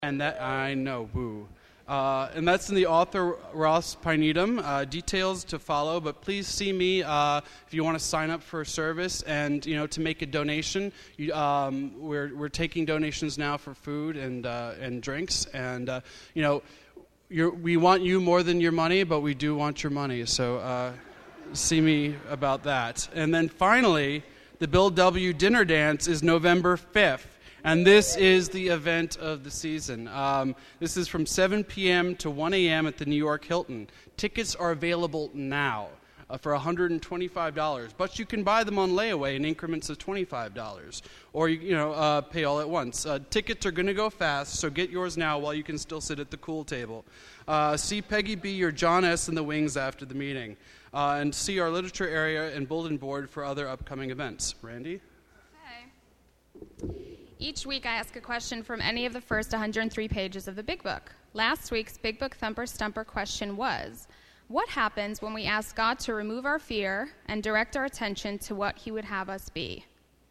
And that, I know, boo. And that's in the author Ross Pineedom. Details to follow, but please see me if you want to sign up for a service and to make a donation. We're taking donations now for food and drinks, and we want you more than your money, but we do want your money. So see me about that. And then finally, the Bill W. Dinner Dance is November 5th. And this is the event of the season. This is from 7 p.m. to 1 a.m. at the New York Hilton. Tickets are available now for $125, but you can buy them on layaway in increments of $25, or pay all at once. Tickets are going to go fast, so get yours now while you can still sit at the cool table. See Peggy B. or John S. in the wings after the meeting, and see our literature area and bulletin board for other upcoming events. Randy? Hey. Each week I ask a question from any of the first 103 pages of the Big Book. Last week's Big Book Thumper Stumper question was, what happens when we ask God to remove our fear and direct our attention to what he would have us be?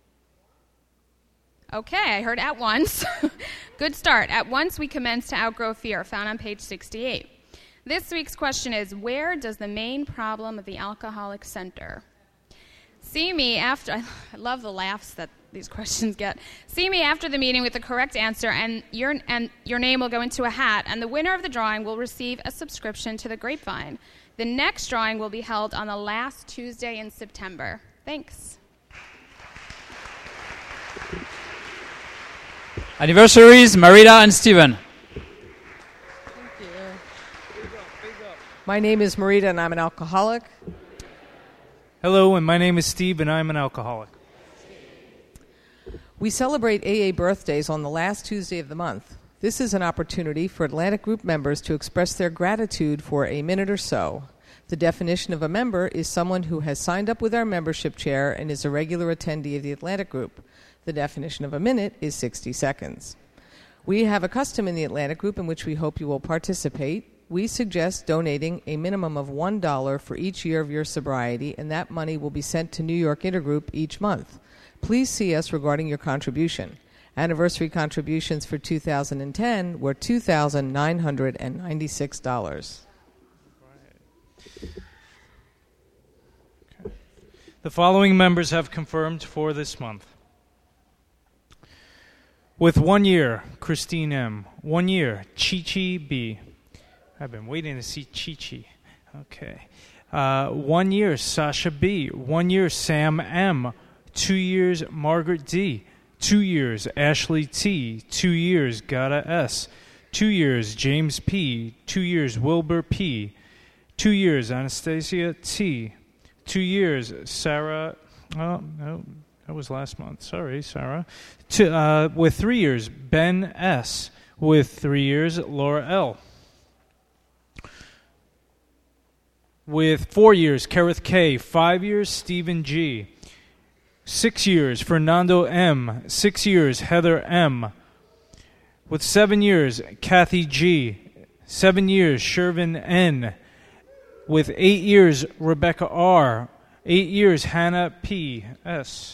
Okay, I heard at once. Good start. At once we commence to outgrow fear, found on page 68. This week's question is, where does the main problem of the alcoholic center? See me after, I love the laughs that these questions get. See me after the meeting with the correct answer, and your name will go into a hat, and the winner of the drawing will receive a subscription to the Grapevine. The next drawing will be held on the last Tuesday in September. Thanks. Anniversaries, Marita and Steven. Thank you. My name is Marita, and I'm an alcoholic. Hello, and my name is Steve, and I'm an alcoholic. We celebrate AA birthdays on the last Tuesday of the month. This is an opportunity for Atlantic Group members to express their gratitude for a minute or so. The definition of a member is someone who has signed up with our membership chair and is a regular attendee of the Atlantic Group. The definition of a minute is 60 seconds. We have a custom in the Atlantic Group in which we hope you will participate. We suggest donating a minimum of $1 for each year of your sobriety, and that money will be sent to New York Intergroup each month. Please see us regarding your contribution. Anniversary contributions for 2010 were $2,996. Okay. The following members have confirmed for this month. With 1 year, Christine M. 1 year, Chi-Chi B. I've been waiting to see Chi-Chi. Okay. 1 year, Sasha B. 1 year, Sam M. 2 years, Margaret D. 2 years, Ashley T. 2 years, Gata S. 2 years, James P. 2 years, Wilbur P. 2 years, Anastasia T. 2 years, Sarah. Oh, no, that was last month. Sorry, Sarah. With 3 years, Ben S. With 3 years, Laura L. With 4 years, Kerith K. 5 years, Stephen G. 6 years, Fernando M. 6 years, Heather M. With 7 years, Kathy G. 7 years, Shervin N. With 8 years, Rebecca R. 8 years, Hannah P. S.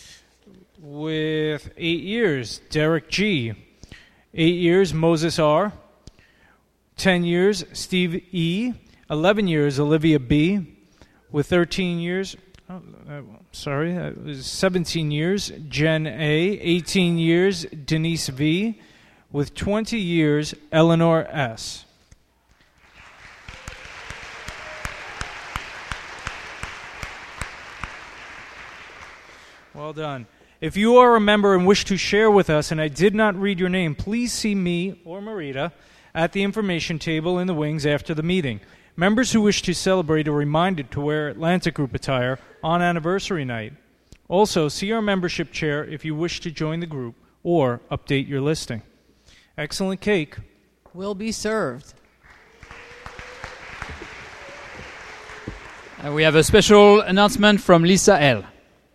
With 8 years, Derek G. 8 years, Moses R. 10 years, Steve E. 11 years, Olivia B. With 13 years, it was 17 years, Jen A. 18 years, Denise V. With 20 years, Eleanor S. Well done. If you are a member and wish to share with us and I did not read your name, please see me or Marita at the information table in the wings after the meeting. Members who wish to celebrate are reminded to wear Atlantic Group attire on anniversary night. Also, see our membership chair if you wish to join the group or update your listing. Excellent cake will be served. We have a special announcement from Lisa L.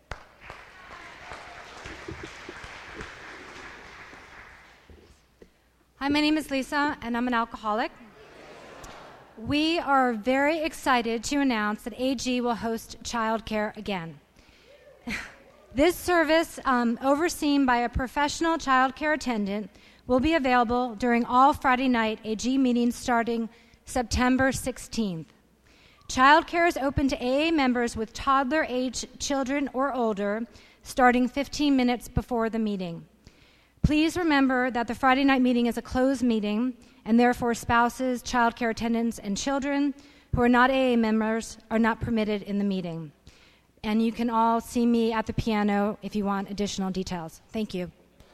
Hi, my name is Lisa, and I'm an alcoholic. We are very excited to announce that AG will host childcare again. This service, overseen by a professional childcare attendant, will be available during all Friday night AG meetings starting September 16th. Childcare is open to AA members with toddler-age children or older, starting 15 minutes before the meeting. Please remember that the Friday night meeting is a closed meeting, and therefore spouses, childcare attendants, and children who are not AA members are not permitted in the meeting. And you can all see me at the piano if you want additional details. Thank you.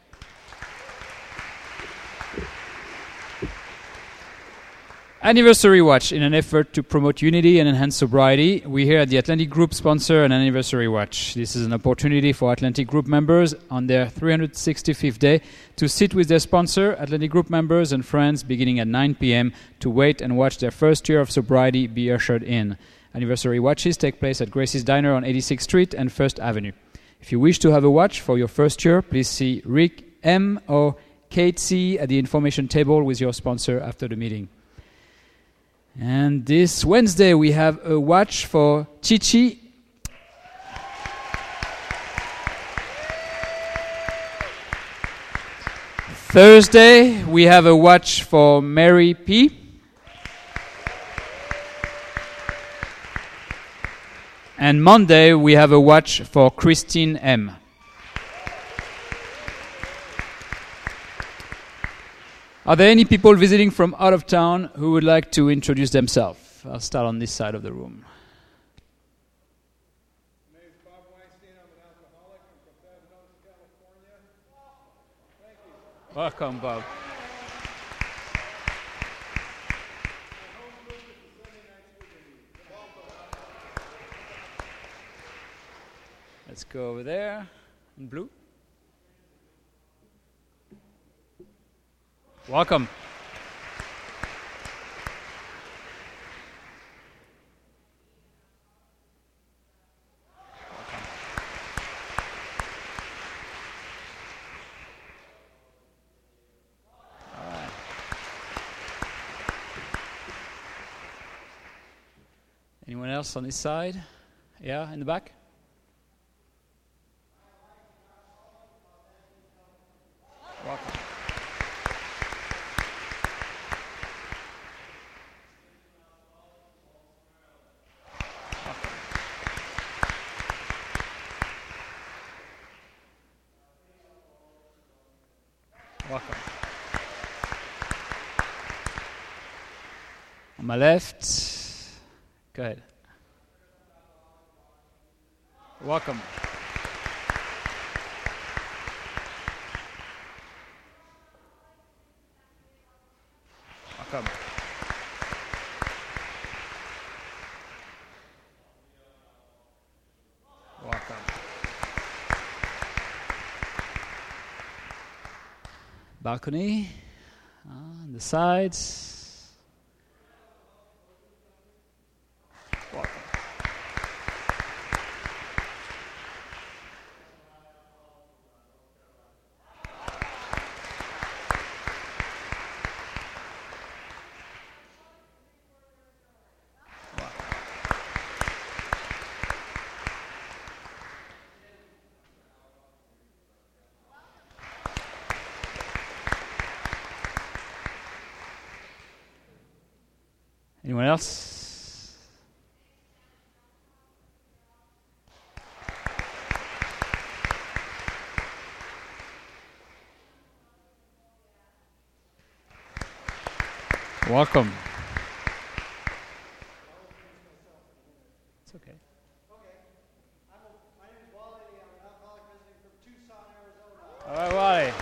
Anniversary Watch. In an effort to promote unity and enhance sobriety, we here at the Atlantic Group sponsor an Anniversary Watch. This is an opportunity for Atlantic Group members on their 365th day to sit with their sponsor, Atlantic Group members and friends, beginning at 9 p.m. to wait and watch their first year of sobriety be ushered in. Anniversary Watches take place at Gracie's Diner on 86th Street and 1st Avenue. If you wish to have a watch for your first year, please see Rick M. or Kate C. at the information table with your sponsor after the meeting. And this Wednesday we have a watch for Chichi. Thursday we have a watch for Mary P. And Monday we have a watch for Christine M. Are there any people visiting from out of town who would like to introduce themselves? I'll start on this side of the room. My name is Bob Weinstein. I'm an alcoholic. I'm from Pasadena, California. Thank you. Welcome, Bob. Let's go over there in blue. Welcome. All right. Anyone else on this side? Yeah, in the back? Welcome. Welcome. On my left, go ahead. Welcome. Welcome. Welcome. Balcony on the sides. Welcome. Anyone else? Welcome. It's okay. My name is Wally. I'm an alcoholic visiting from Tucson, Arizona. All right, Wally.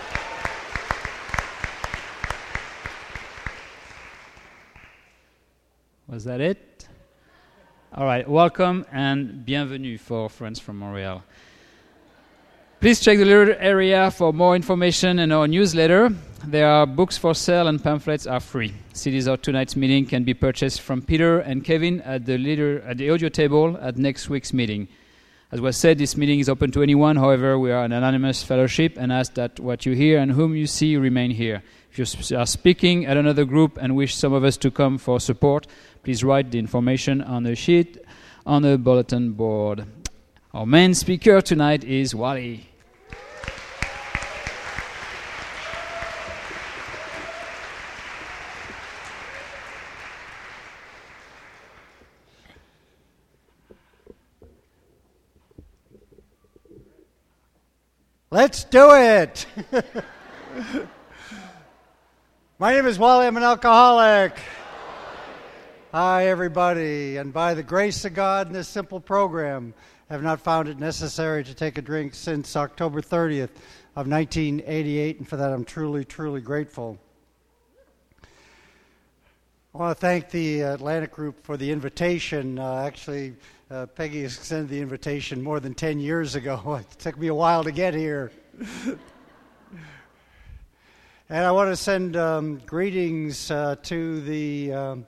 Was that it? All right, welcome and bienvenue for friends from Montreal. Please check the little area for more information and our newsletter. There are books for sale and pamphlets are free. CDs of tonight's meeting can be purchased from Peter and Kevin at the audio table at next week's meeting. As was said, this meeting is open to anyone. However, we are an anonymous fellowship and ask that what you hear and whom you see remain here. If you are speaking at another group and wish some of us to come for support, please write the information on the sheet on the bulletin board. Our main speaker tonight is Wally. Let's do it! My name is Wally. I'm an alcoholic. Hi, everybody. And by the grace of God in this simple program, I have not found it necessary to take a drink since October 30th of 1988, and for that I'm truly, truly grateful. I want to thank the Atlantic Group for the invitation. Peggy extended the invitation more than 10 years ago. It took me a while to get here. And I want to send greetings to the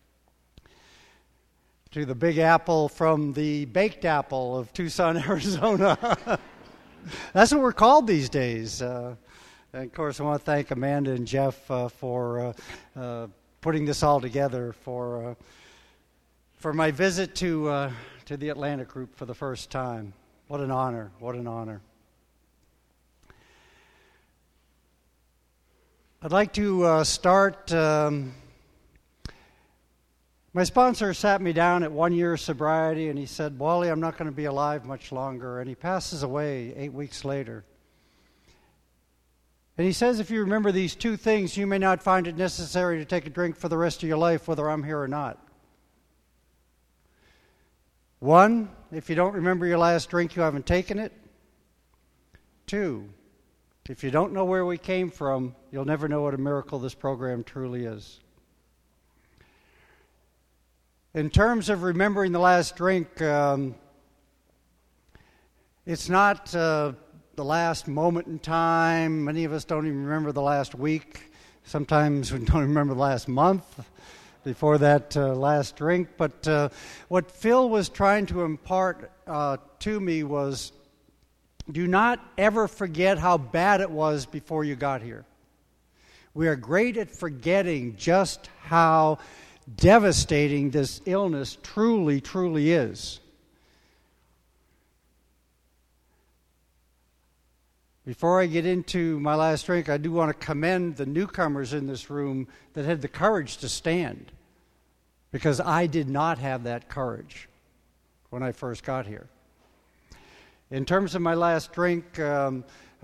Big Apple from the Baked Apple of Tucson, Arizona. That's what we're called these days. And of course, I want to thank Amanda and Jeff for putting this all together for my visit to the Atlantic Group for the first time. What an honor! What an honor! I'd like to start. My sponsor sat me down at 1 year sobriety, and he said, "Wally, I'm not going to be alive much longer." And he passes away 8 weeks later. And he says, if you remember these two things, you may not find it necessary to take a drink for the rest of your life, whether I'm here or not. One, if you don't remember your last drink, you haven't taken it. Two, if you don't know where we came from, you'll never know what a miracle this program truly is. In terms of remembering the last drink, it's not the last moment in time. Many of us don't even remember the last week. Sometimes we don't remember the last month before that last drink. But what Phil was trying to impart to me was, do not ever forget how bad it was before you got here. We are great at forgetting just how devastating this illness truly, truly is. Before I get into my last drink, I do want to commend the newcomers in this room that had the courage to stand, because I did not have that courage when I first got here. In terms of my last drink, I'm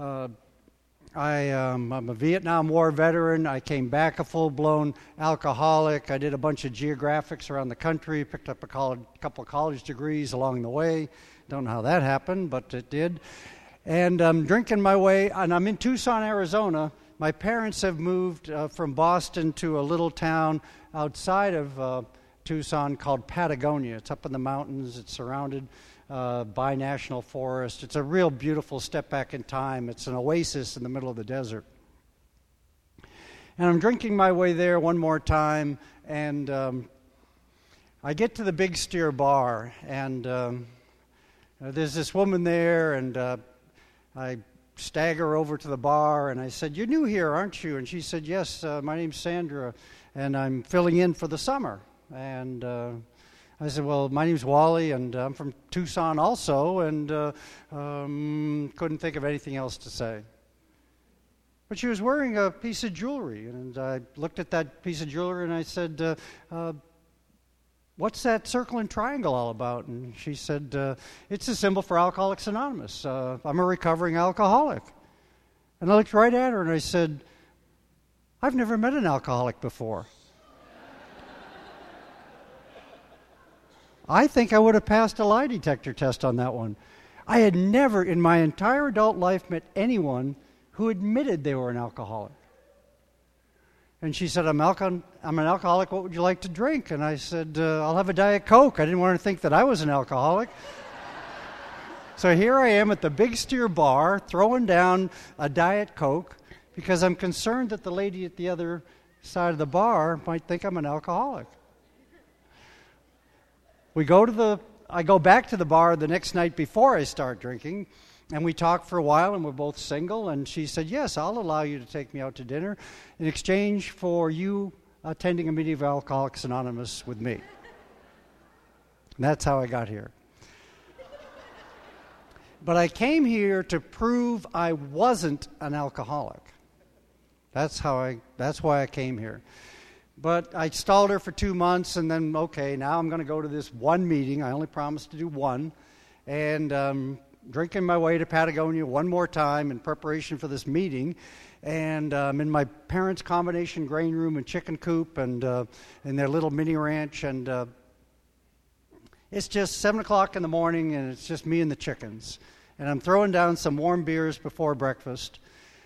a Vietnam War veteran. I came back a full-blown alcoholic. I did a bunch of geographics around the country, picked up a couple of college degrees along the way. Don't know how that happened, but it did. And I'm drinking my way, and I'm in Tucson, Arizona. My parents have moved from Boston to a little town outside of Tucson called Patagonia. It's up in the mountains. It's surrounded by national forest. It's a real beautiful step back in time. It's an oasis in the middle of the desert. And I'm drinking my way there one more time, and I get to the Big Steer bar, and there's this woman there, and I stagger over to the bar, and I said, "You're new here, aren't you?" And she said, "Yes, my name's Sandra, and I'm filling in for the summer." And I said, "Well, my name's Wally, and I'm from Tucson also," and couldn't think of anything else to say. But she was wearing a piece of jewelry, and I looked at that piece of jewelry, and I said, "What's that circle and triangle all about?" And she said, "It's a symbol for Alcoholics Anonymous. I'm a recovering alcoholic." And I looked right at her, and I said, "I've never met an alcoholic before." I think I would have passed a lie detector test on that one. I had never in my entire adult life met anyone who admitted they were an alcoholic. And she said, I'm an alcoholic, what would you like to drink? And I said, I'll have a Diet Coke. I didn't want her to think that I was an alcoholic. So here I am at the Big Steer bar throwing down a Diet Coke because I'm concerned that the lady at the other side of the bar might think I'm an alcoholic. I go back to the bar the next night before I start drinking, and we talk for a while, and we're both single, and she said, "Yes, I'll allow you to take me out to dinner in exchange for you attending a meeting of Alcoholics Anonymous with me." And that's how I got here. But I came here to prove I wasn't an alcoholic. That's why I came here. But I stalled her for 2 months, and then, okay, now I'm going to go to this one meeting. I only promised to do one. And drinking my way to Patagonia one more time in preparation for this meeting. And I'm in my parents' combination grain room and chicken coop and in their little mini ranch. And it's just 7 o'clock in the morning, and it's just me and the chickens. And I'm throwing down some warm beers before breakfast.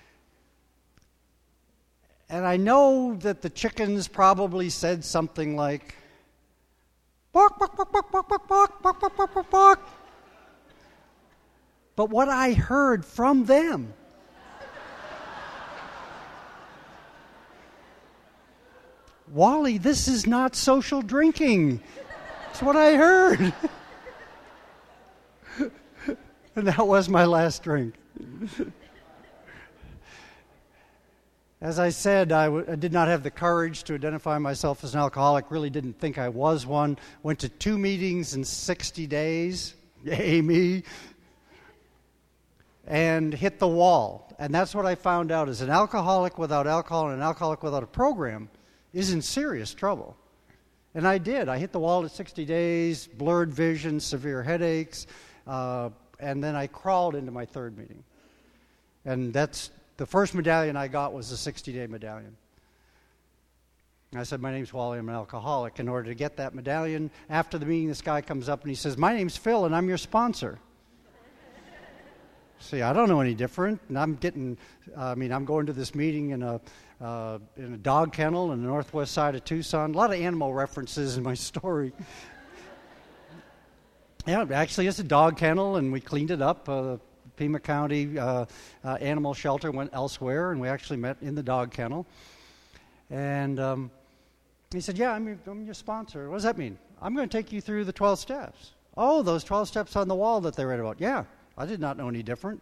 And I know that the chickens probably said something like, "Bark, bark, bark, bark, bark, bark, bark, bark, bark, bark, bark, bark." But what I heard from them Wally, this is not social drinking. That's what I heard. And that was my last drink. As I said, I did not have the courage to identify myself as an alcoholic, really didn't think I was one. Went to 2 meetings in 60 days. Yay, me. And hit the wall. And that's what I found out, is an alcoholic without alcohol and an alcoholic without a program is in serious trouble. And I did. I hit the wall at 60 days, blurred vision, severe headaches, and then I crawled into my 3rd meeting. And that's the first medallion I got was the 60-day medallion. And I said, "My name's Wally, I'm an alcoholic." In order to get that medallion, after the meeting, this guy comes up and he says, "My name's Phil, and I'm your sponsor." See, I don't know any different. And I'm going to this meeting in a dog kennel in the northwest side of Tucson. A lot of animal references in my story. Yeah, actually, it's a dog kennel, and we cleaned it up. Pima County Animal Shelter went elsewhere, and we actually met in the dog kennel. And he said, "Yeah, I'm your sponsor." "What does that mean?" "I'm going to take you through the 12 steps." "Oh, those 12 steps on the wall that they read about." "Yeah, I did not know any different."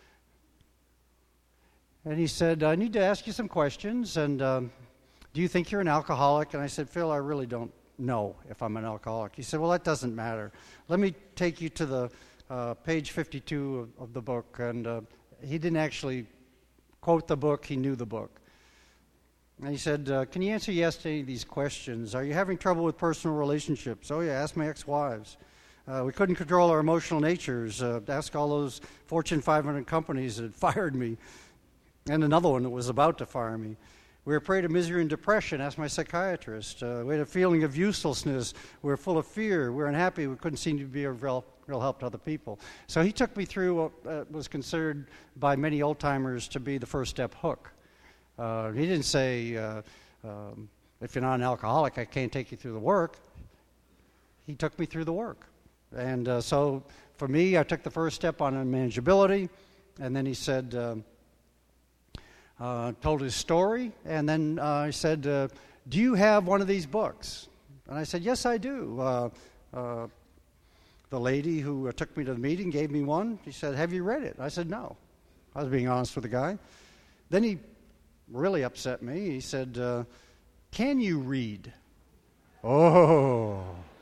And he said, "I need to ask you some questions, and do you think you're an alcoholic?" And I said, "Phil, I really don't know if I'm an alcoholic." He said, "Well, that doesn't matter. Let me take you to the page 52 of the book." And he didn't actually quote the book, he knew the book. And he said, "Can you answer yes to any of these questions? Are you having trouble with personal relationships?" "Oh, yeah, ask my ex-wives." We couldn't control our emotional natures. Ask all those Fortune 500 companies that had fired me, and another one that was about to fire me. We were prey to misery and depression. Ask my psychiatrist. We had a feeling of uselessness. We were full of fear. We were unhappy. We couldn't seem to be of real help to other people. So he took me through what was considered by many old-timers to be the first step hook. He didn't say, "If you're not an alcoholic, I can't take you through the work." He took me through the work. And so for me, I took the first step on unmanageability, and then he said, told his story, and then I said, "Do you have one of these books?" And I said, "Yes, I do." The lady who took me to the meeting gave me one. She said, "Have you read it?" I said, "No." I was being honest with the guy. Then he really upset me. He said, "Can you read?" Oh.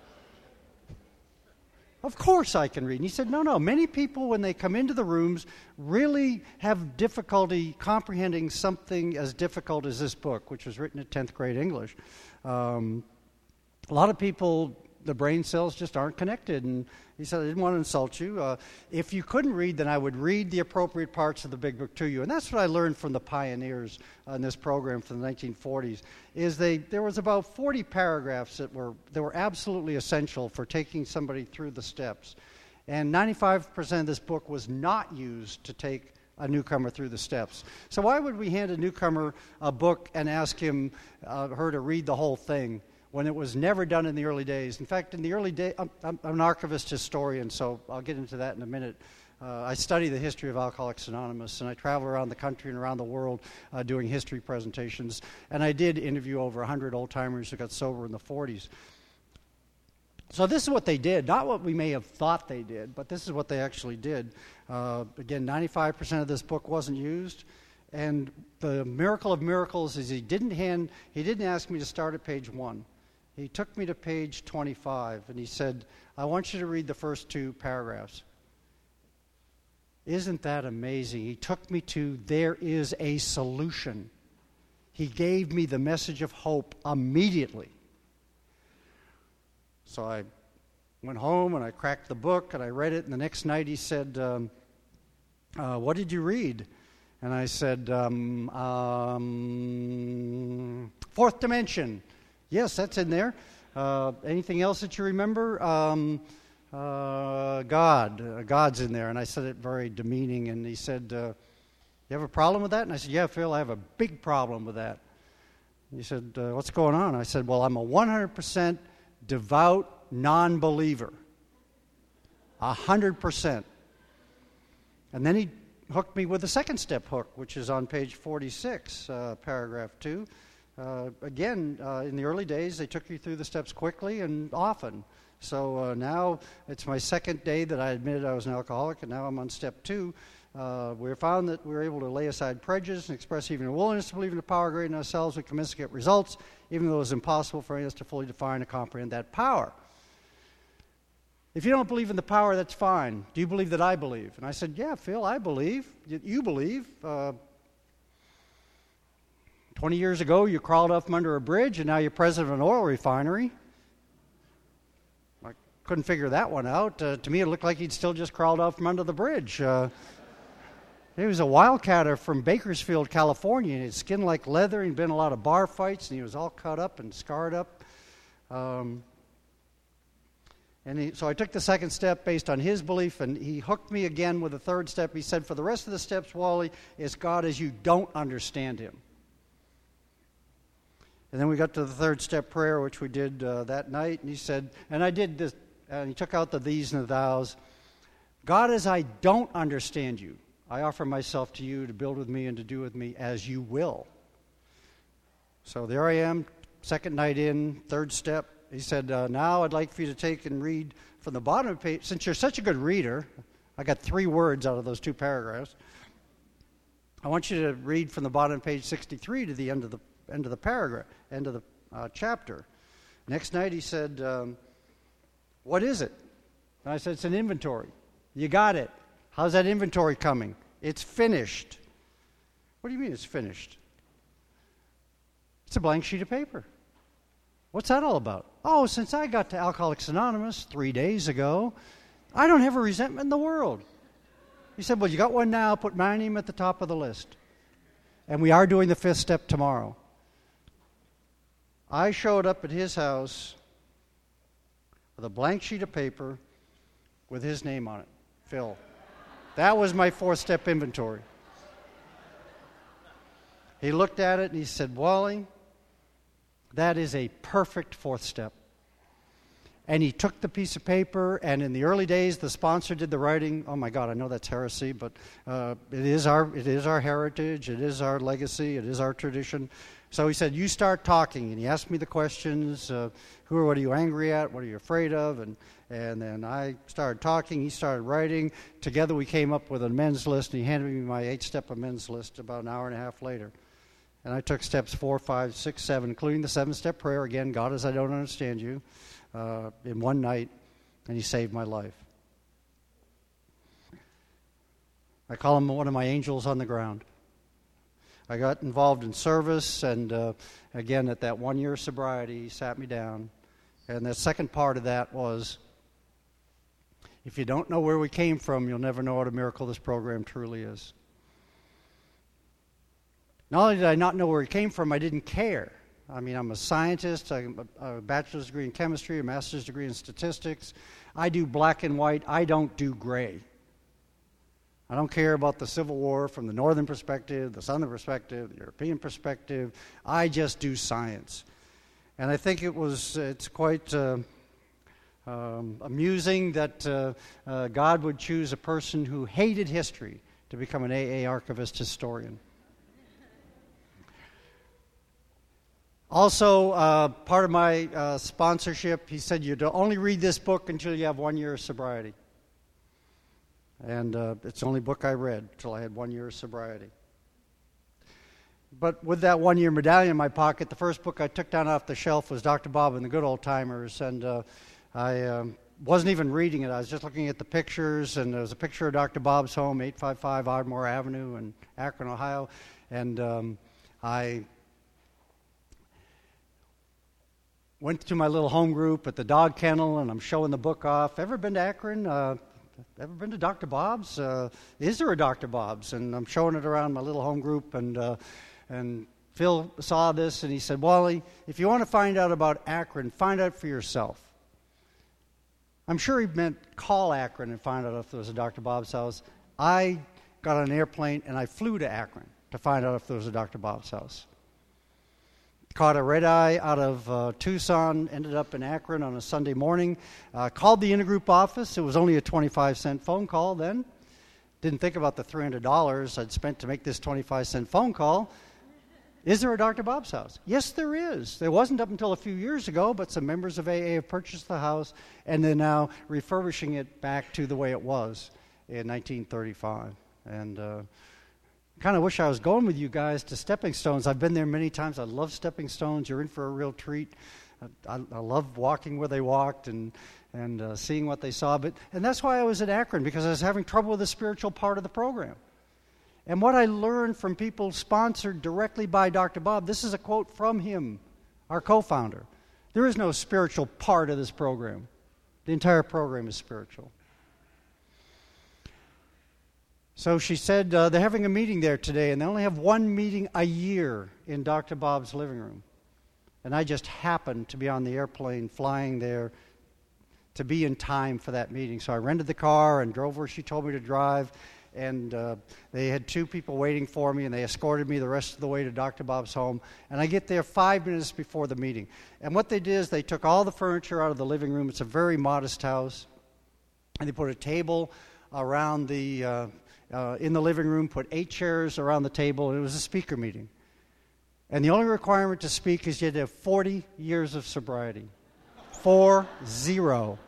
Of course I can read. And he said, no, many people when they come into the rooms really have difficulty comprehending something as difficult as this book, which was written at 10th grade English. A lot of people, the brain cells just aren't connected. And he said, "I didn't want to insult you. If you couldn't read, then I would read the appropriate parts of the big book to you." And that's what I learned from the pioneers in this program from the 1940s, is there was about 40 paragraphs that were absolutely essential for taking somebody through the steps. And 95% of this book was not used to take a newcomer through the steps. So why would we hand a newcomer a book and ask her to read the whole thing when it was never done in the early days? In fact, in the early days, I'm an archivist historian, so I'll get into that in a minute. I study the history of Alcoholics Anonymous, and I travel around the country and around the world doing history presentations. And I did interview over 100 old-timers who got sober in the 40s. So this is what they did, not what we may have thought they did, but this is what they actually did. Again, 95% of this book wasn't used. And the miracle of miracles is he didn't ask me to start at page 1. He took me to page 25, and he said, "I want you to read the first 2 paragraphs." Isn't that amazing? He took me to, there is a solution. He gave me the message of hope immediately. So I went home and I cracked the book and I read it, and the next night he said, what did you read? And I said, Fourth Dimension. Yes, that's in there. Anything else that you remember? God's in there. And I said it very demeaning, and he said, you have a problem with that? And I said, yeah, Phil, I have a big problem with that. He said, what's going on? I said, well, I'm a 100% devout non-believer. 100%. And then he hooked me with the second step hook, which is on page 46, paragraph 2. Again, in the early days, they took you through the steps quickly and often. So now it's my second day that I admitted I was an alcoholic, and now I'm on step 2. We found that we were able to lay aside prejudice and express even a willingness to believe in the power greater than ourselves. We commenced to get results, even though it was impossible for any of us to fully define and comprehend that power. If you don't believe in the power, that's fine. Do you believe that I believe? And I said, yeah, Phil, I believe. You believe. 20 years ago, you crawled up from under a bridge, and now you're president of an oil refinery. I couldn't figure that one out. To me, it looked like he'd still just crawled out from under the bridge. He was a wildcatter from Bakersfield, California, and his skin like leather. He'd been in a lot of bar fights, and he was all cut up and scarred up. So I took the second step based on his belief, and he hooked me again with the third step. He said, for the rest of the steps, Wally, it's God as you don't understand him. And then we got to the third step prayer, which we did that night, and he said, and I did this, and he took out the these and the thous. God as I don't understand you, I offer myself to you to build with me and to do with me as you will. So there I am, second night in, third step. He said, now I'd like for you to take and read from the bottom of the page. Since you're such a good reader, I got 3 words out of those 2 paragraphs. I want you to read from the bottom of page 63 to the end of the paragraph, end of the chapter. Next night he said, what is it? And I said, it's an inventory. You got it. How's that inventory coming? It's finished. What do you mean it's finished? It's a blank sheet of paper. What's that all about? Oh, since I got to Alcoholics Anonymous 3 days ago, I don't have a resentment in the world. He said, well, you got one now. Put my name at the top of the list. And we are doing the 5th step tomorrow. I showed up at his house with a blank sheet of paper with his name on it, Phil. That was my 4th step inventory. He looked at it and he said, Wally, that is a perfect 4th step. And he took the piece of paper, and in the early days, the sponsor did the writing. Oh my God, I know that's heresy, but it is our heritage, it is our legacy, it is our tradition. So he said, you start talking, and he asked me the questions, what are you angry at, what are you afraid of, and then I started talking, he started writing. Together we came up with an amends list, and he handed me my 8-step amends list about an hour and a half later. And I took steps 4, 5, 6, 7, including the 7-step prayer, again, God as I don't understand you, in one night, and he saved my life. I call him one of my angels on the ground. I got involved in service, and again, at that 1 year sobriety, he sat me down. And the second part of that was, if you don't know where we came from, you'll never know what a miracle this program truly is. Not only did I not know where he came from, I didn't care. I mean, I'm a scientist. I have a bachelor's degree in chemistry, a master's degree in statistics. I do black and white. I don't do gray. I don't care about the Civil War from the northern perspective, the southern perspective, the European perspective. I just do science. And I think it's quite amusing that God would choose a person who hated history to become an AA archivist historian. Also, part of my sponsorship, he said, you only read this book until you have 1 year of sobriety. And it's the only book I read until I had 1 year of sobriety. But with that 1 year medallion in my pocket, the first book I took down off the shelf was Dr. Bob and the Good Old Timers. And I wasn't even reading it. I was just looking at the pictures, and there was a picture of Dr. Bob's home, 855 Ardmore Avenue in Akron, Ohio. And went to my little home group at the dog kennel, and I'm showing the book off. Ever been to Akron? Ever been to Dr. Bob's? Is there a Dr. Bob's? And I'm showing it around my little home group, and Phil saw this, and he said, Wally, if you want to find out about Akron, find out for yourself. I'm sure he meant call Akron and find out if there was a Dr. Bob's house. I got on an airplane, and I flew to Akron to find out if there was a Dr. Bob's house. Caught a red-eye out of Tucson, ended up in Akron on a Sunday morning, called the intergroup office. It was only a 25-cent phone call then. Didn't think about the $300 I'd spent to make this 25-cent phone call. Is there a Dr. Bob's house? Yes, there is. There wasn't up until a few years ago, but some members of AA have purchased the house, and they're now refurbishing it back to the way it was in 1935. And kind of wish I was going with you guys to Stepping Stones. I've been there many times. I love Stepping Stones. You're in for a real treat. I love walking where they walked and seeing what they saw. And that's why I was at Akron, because I was having trouble with the spiritual part of the program. And what I learned from people sponsored directly by Dr. Bob, this is a quote from him, our co-founder. There is no spiritual part of this program. The entire program is spiritual. So she said they're having a meeting there today, and they only have one meeting a year in Dr. Bob's living room. And I just happened to be on the airplane flying there to be in time for that meeting. So I rented the car and drove where she told me to drive, and they had two people waiting for me, and they escorted me the rest of the way to Dr. Bob's home. And I get there 5 minutes before the meeting. And what they did is they took all the furniture out of the living room. It's a very modest house. And they put a table around the... in the living room, put 8 chairs around the table, and it was a speaker meeting. And the only requirement to speak is you had to have 40 years of sobriety. 40.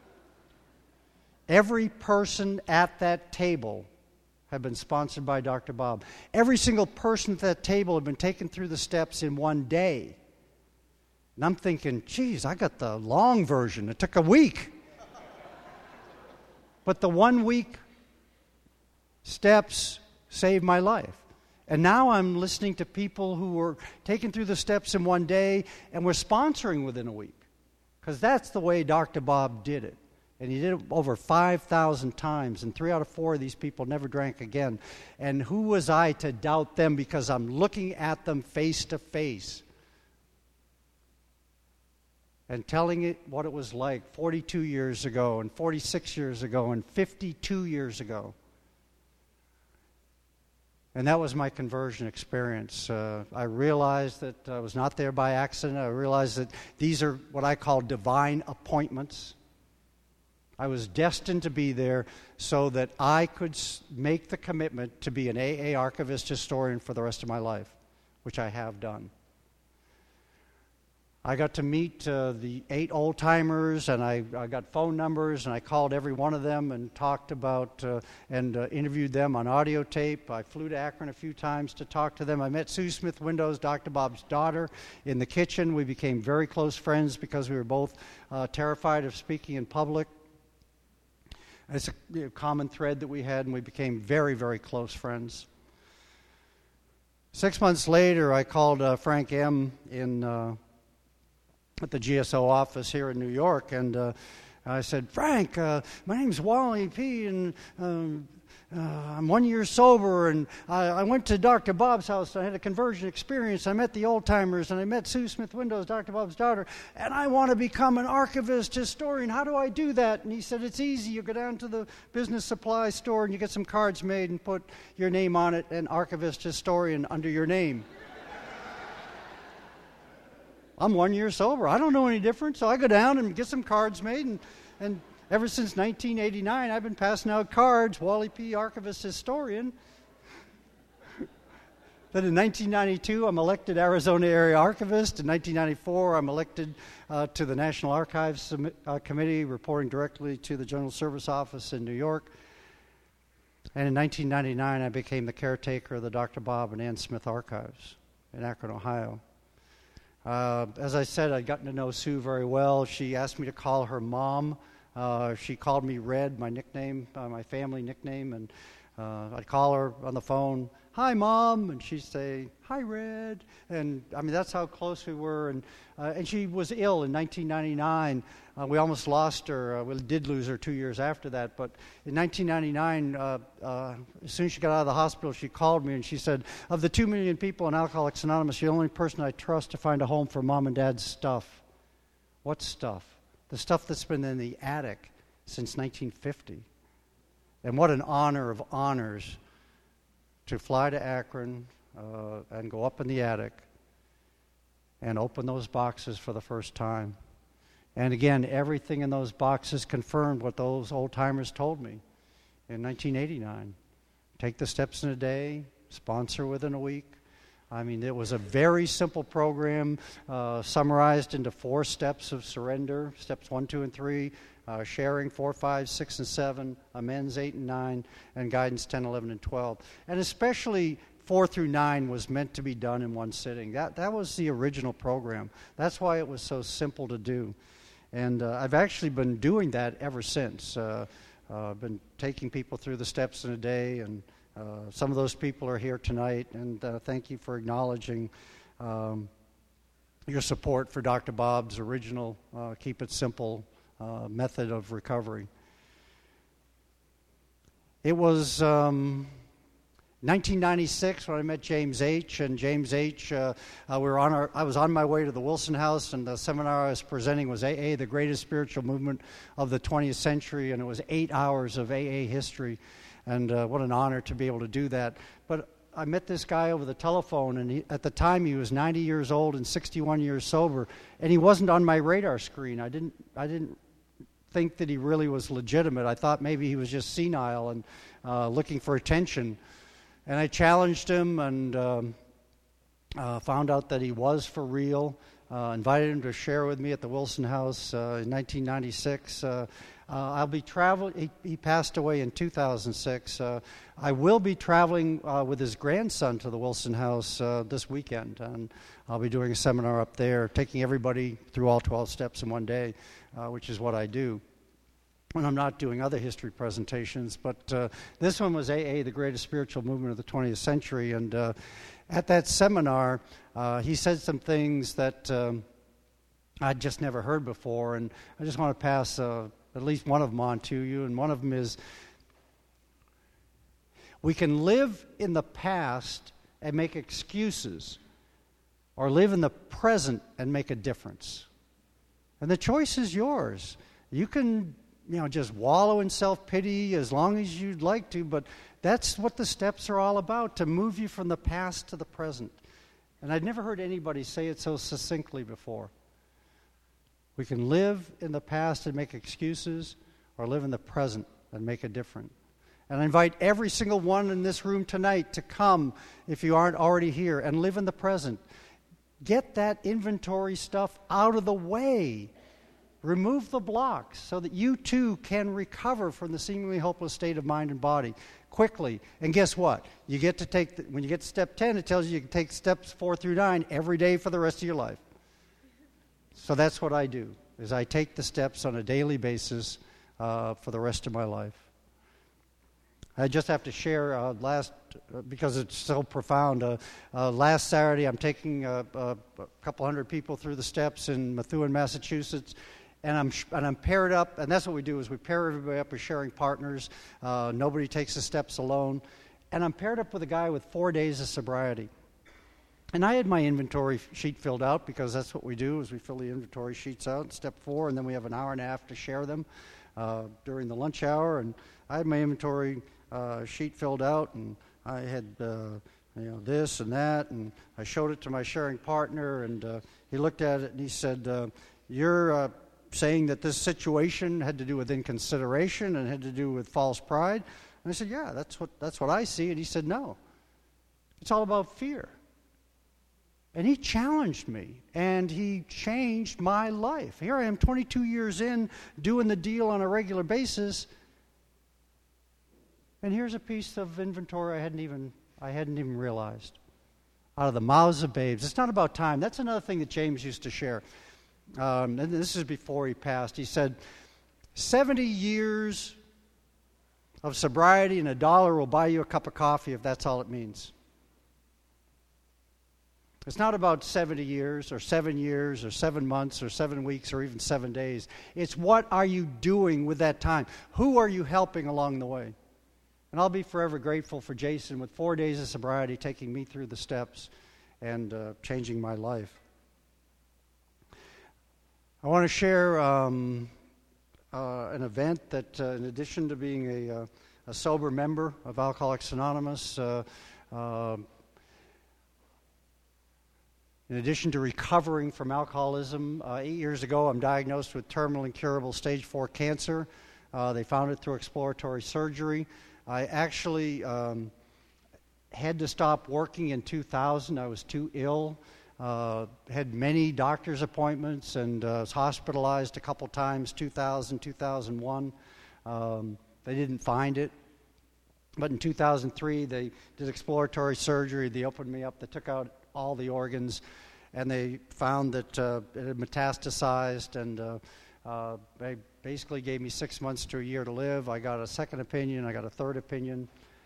Every person at that table had been sponsored by Dr. Bob. Every single person at that table had been taken through the steps in one day. And I'm thinking, geez, I got the long version. It took a week. But the 1 week steps saved my life. And now I'm listening to people who were taken through the steps in one day and were sponsoring within a week. Because that's the way Dr. Bob did it. And he did it over 5,000 times. And 3 out of 4 of these people never drank again. And who was I to doubt them, because I'm looking at them face to face and telling it what it was like 42 years ago and 46 years ago and 52 years ago. And that was my conversion experience. I realized that I was not there by accident. I realized that these are what I call divine appointments. I was destined to be there so that I could make the commitment to be an AA archivist historian for the rest of my life, which I have done. I got to meet the 8 old-timers, and I got phone numbers, and I called every one of them and talked about and interviewed them on audio tape. I flew to Akron a few times to talk to them. I met Sue Smith Windows, Dr. Bob's daughter, in the kitchen. We became very close friends because we were both terrified of speaking in public. It's a common thread that we had, and we became very, very close friends. 6 months later, I called Frank M. at the GSO office here in New York, and I said, Frank, my name's Wally P., and I'm 1 year sober, and I went to Dr. Bob's house, and I had a conversion experience. I met the old-timers, and I met Sue Smith Windows, Dr. Bob's daughter, and I want to become an archivist historian. How do I do that? And he said, it's easy. You go down to the business supply store, and you get some cards made and put your name on it, and archivist historian under your name. I'm 1 year sober. I don't know any different, so I go down and get some cards made, and ever since 1989, I've been passing out cards, Wally P., Archivist Historian. Then in 1992, I'm elected Arizona Area Archivist. In 1994, I'm elected to the National Archives Committee, reporting directly to the General Service Office in New York. And in 1999, I became the caretaker of the Dr. Bob and Ann Smith Archives in Akron, Ohio. As I said, I'd gotten to know Sue very well. She asked me to call her Mom. She called me Red, my nickname, my family nickname, and I'd call her on the phone, "Hi, Mom," and she'd say, "Hi, Red." And I mean, that's how close we were. And she was ill in 1999. We almost lost her. We did lose her 2 years after that. But in 1999, as soon as she got out of the hospital, she called me and she said, "Of the 2 million people in Alcoholics Anonymous, you're the only person I trust to find a home for Mom and Dad's stuff." What stuff? The stuff that's been in the attic since 1950. And what an honor of honors to fly to Akron and go up in the attic and open those boxes for the first time. And again, everything in those boxes confirmed what those old-timers told me in 1989. Take the steps in a day, sponsor within a week. I mean, it was a very simple program summarized into 4 steps of surrender, steps 1, 2, and 3, sharing 4, 5, 6, and 7, amends 8 and 9, and guidance 10, 11, and 12. And especially 4 through 9 was meant to be done in one sitting. That was the original program. That's why it was so simple to do. And I've actually been doing that ever since. I've been taking people through the steps in a day, and some of those people are here tonight, and thank you for acknowledging your support for Dr. Bob's original Keep It Simple method of recovery. It was 1996 when I met James H. And James H. I was on my way to the Wilson House, and the seminar I was presenting was AA, the greatest spiritual movement of the 20th century, and it was 8 hours of AA history. And what an honor to be able to do that. But I met this guy over the telephone, and at the time he was 90 years old and 61 years sober, and he wasn't on my radar screen. I didn't think that he really was legitimate. I thought maybe he was just senile and looking for attention. And I challenged him and found out that he was for real. Invited him to share with me at the Wilson House in 1996. I'll be traveling. He passed away in 2006. I will be traveling with his grandson to the Wilson House this weekend, and I'll be doing a seminar up there, taking everybody through all 12 steps in one day, which is what I do. And I'm not doing other history presentations, but this one was AA, the greatest spiritual movement of the 20th century. And at that seminar, he said some things that I'd just never heard before, and I just want to pass at least one of them on to you. And one of them is, we can live in the past and make excuses, or live in the present and make a difference. And the choice is yours. You can just wallow in self-pity as long as you'd like to, but that's what the steps are all about, to move you from the past to the present. And I'd never heard anybody say it so succinctly before. We can live in the past and make excuses, or live in the present and make a difference. And I invite every single one in this room tonight to come, if you aren't already here, and live in the present. Get that inventory stuff out of the way. Remove the blocks so that you too can recover from the seemingly hopeless state of mind and body quickly. And guess what? You get to when you get to step 10, it tells you can take steps 4 through 9 every day for the rest of your life. So that's what I do, is I take the steps on a daily basis for the rest of my life. I just have to share because it's so profound. Last Saturday, I'm taking a couple hundred people through the steps in Methuen, Massachusetts, and I'm paired up. And that's what we do: is we pair everybody up as sharing partners. Nobody takes the steps alone. And I'm paired up with a guy with 4 days of sobriety. And I had my inventory sheet filled out, because that's what we do: is we fill the inventory sheets out, step 4, and then we have an hour and a half to share them during the lunch hour. And I had my inventory sheet filled out, and I had this and that, and I showed it to my sharing partner, and he looked at it and he said, "You're saying that this situation had to do with inconsideration and had to do with false pride?" And I said, "Yeah, that's what I see." And he said, "No, it's all about fear." And he challenged me, and he changed my life. Here I am 22 years in, doing the deal on a regular basis, and here's a piece of inventory I hadn't even realized. Out of the mouths of babes. It's not about time. That's another thing that James used to share. And this is before he passed. He said, 70 years of sobriety, and $1 will buy you a cup of coffee if that's all it means. It's not about 70 years or 7 years or 7 months or 7 weeks or even 7 days. It's what are you doing with that time? Who are you helping along the way? And I'll be forever grateful for Jason with 4 days of sobriety taking me through the steps and changing my life. I want to share an event that, in addition to being a sober member of Alcoholics Anonymous, in addition to recovering from alcoholism, 8 years ago I'm diagnosed with terminal incurable stage 4 cancer. They found it through exploratory surgery. I actually had to stop working in 2000. I was too ill. Had many doctor's appointments and was hospitalized a couple times, 2000, 2001. They didn't find it. But in 2003, they did exploratory surgery. They opened me up. They took out all the organs, and they found that it had metastasized, and they basically gave me 6 months to a year to live. I got a second opinion. I got a third opinion.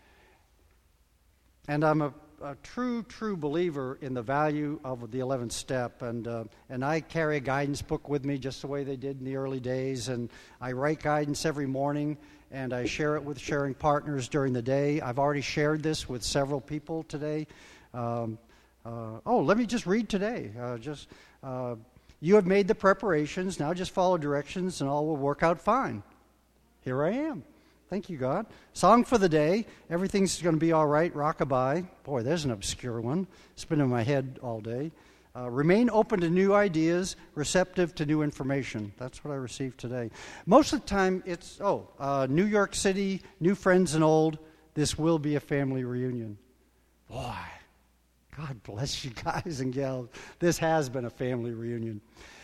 And I'm a true believer in the value of the 11th step, and I carry a guidance book with me just the way they did in the early days, and I write guidance every morning, and I share it with sharing partners during the day. I've already shared this with several people today. Let me just read today. You have made the preparations, now just follow directions and all will work out fine. Here I am. Thank you, God. Song for the day, everything's going to be all right, rockabye. Boy, there's an obscure one. It's been in my head all day. Remain open to new ideas, receptive to new information. That's what I received today. Most of the time it's, New York City, new friends and old, this will be a family reunion. Boy, God bless you guys and gals. This has been a family reunion.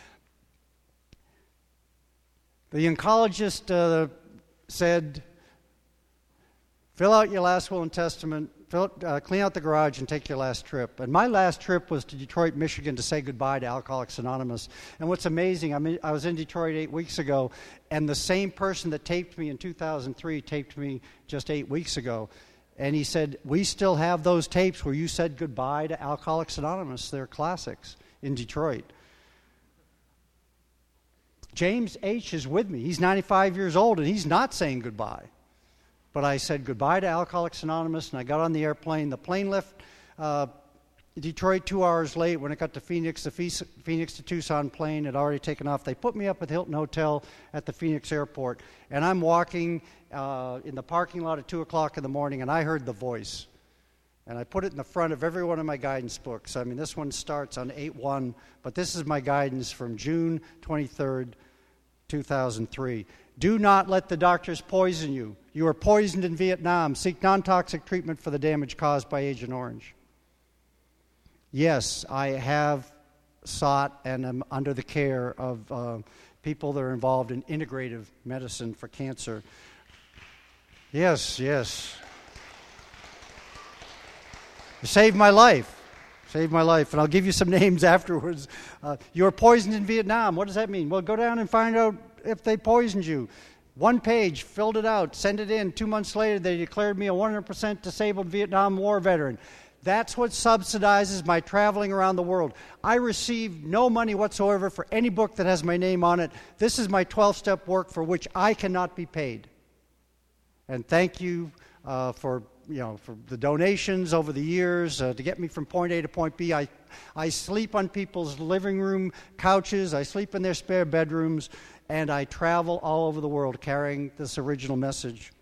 The oncologist said, fill out your last will and testament, clean out the garage and take your last trip. And my last trip was to Detroit, Michigan to say goodbye to Alcoholics Anonymous. And what's amazing, I was in Detroit 8 weeks ago, and the same person that taped me in 2003 taped me just 8 weeks ago. And he said, we still have those tapes where you said goodbye to Alcoholics Anonymous. They're classics in Detroit. James H. is with me. He's 95 years old, and he's not saying goodbye. But I said goodbye to Alcoholics Anonymous, and I got on the airplane. The plane left Detroit 2 hours late. When it got to Phoenix, the Phoenix to Tucson plane had already taken off. They put me up at the Hilton Hotel at the Phoenix airport, and I'm walking in the parking lot at 2 o'clock in the morning, and I heard the voice. And I put it in the front of every one of my guidance books. I mean, this one starts on 8/1, but this is my guidance from June 23rd, 2003. Do not let the doctors poison you. You were poisoned in Vietnam. Seek non-toxic treatment for the damage caused by Agent Orange. Yes, I have sought and am under the care of people that are involved in integrative medicine for cancer. Yes. You saved my life. Saved my life. And I'll give you some names afterwards. You were poisoned in Vietnam. What does that mean? Well, go down and find out if they poisoned you. 1 page, filled it out, sent it in. 2 months later, they declared me a 100% disabled Vietnam War veteran. That's what subsidizes my traveling around the world. I receive no money whatsoever for any book that has my name on it. This is my 12-step work for which I cannot be paid. And thank you for the donations over the years to get me from point A to point B. I sleep on people's living room couches. I sleep in their spare bedrooms. And I travel all over the world carrying this original message.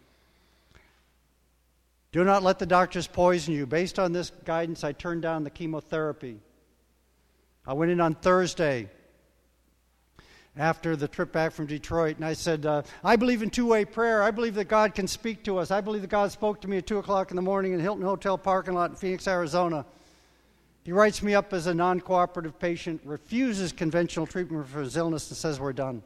Do not let the doctors poison you. Based on this guidance, I turned down the chemotherapy. I went in on Thursday after the trip back from Detroit, and I said, I believe in two-way prayer. I believe that God can speak to us. I believe that God spoke to me at 2 o'clock in the morning in the Hilton Hotel parking lot in Phoenix, Arizona. He writes me up as a non-cooperative patient, refuses conventional treatment for his illness, and says we're done.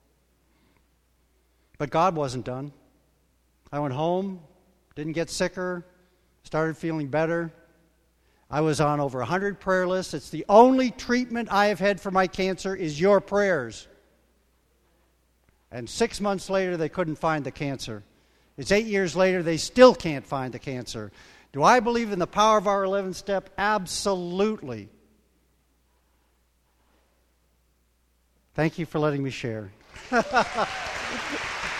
But God wasn't done. I went home, didn't get sicker, started feeling better. I was on over 100 prayer lists. It's the only treatment I have had for my cancer is your prayers. And 6 months later, they couldn't find the cancer. It's 8 years later, they still can't find the cancer. Do I believe in the power of our 11th step? Absolutely. Thank you for letting me share.